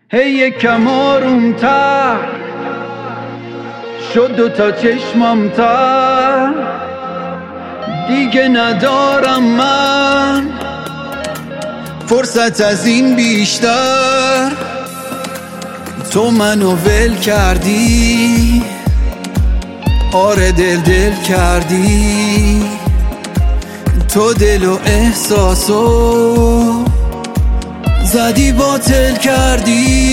هی یکم آروم‌تر شد دوتا چشمام تر، دیگه ندارم من فرصت از این بیشتر. تو منو ول کردی، آره دل کردی، تو دل و احساسو زدی باطل کردی.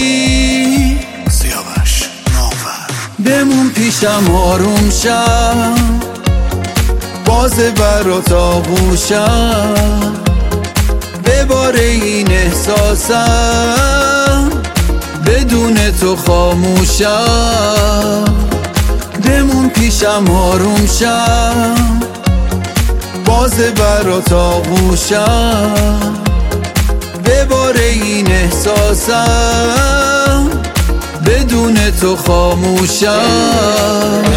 سیاوش نامور بمون پیشم آروم شم، باز برات آغوشم، بباره این احساسم، بدون تو خاموشم. بمون پیشم آروم شم، باز برات آغوشم، بباره این احساسم، بدون تو خاموشم.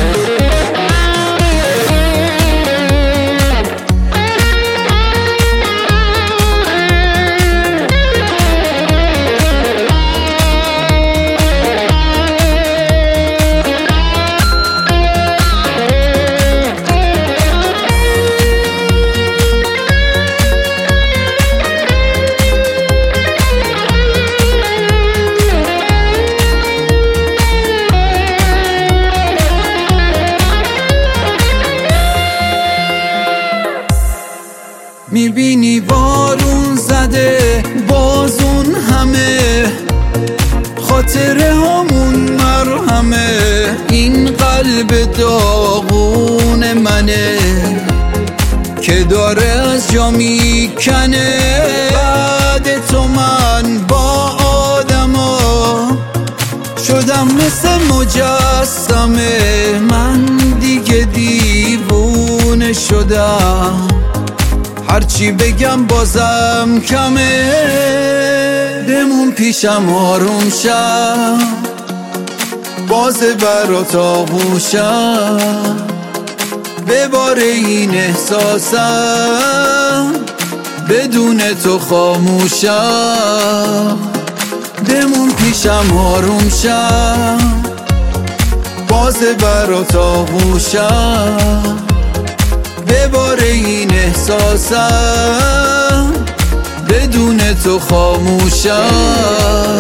میبینی بارون زده بازون همه، خاطره همون مرهمه، این قلب داغون منه که داره از جا میکنه. بعد تو من با آدما شدم مثل مجسمه، من دیگه دیوونه شدم، هرچی بگم بازم کمه. بمون پیشم آروم شم، باز برات آغوشم، بباره این احساسم، بدون تو خاموشم. بمون پیشم آروم شم، باز برات آغوشم، بباره این احساسم، بدون تو خاموشم.